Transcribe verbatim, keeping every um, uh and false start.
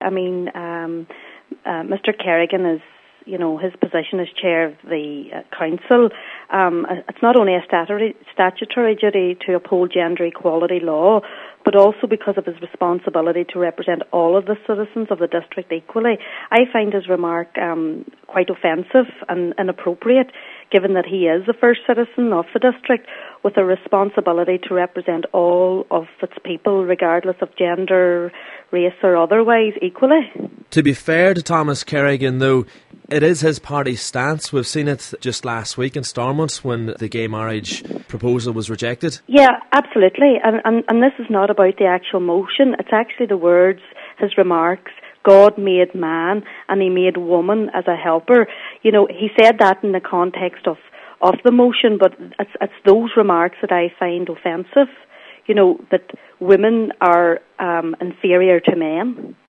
I mean, um, uh, Mister Kerrigan is, you know, his position as chair of the uh, council. Um, it's not only a statutory, statutory duty to uphold gender equality law, but also because of his responsibility to represent all of the citizens of the district equally. I find his remark um, quite offensive and inappropriate, given that he is the first citizen of the district with a responsibility to represent all of its people, regardless of gender, race or otherwise, equally. To be fair to Thomas Kerrigan, though, it is his party's stance. We've seen it just last week in Stormont when the gay marriage proposal was rejected. Yeah, absolutely. And, and, and this is not about the actual motion. It's actually the words, his remarks. God made man and he made woman as a helper. You know, he said that in the context of, of the motion, but it's, it's those remarks that I find offensive. You know, that women are um, inferior to men.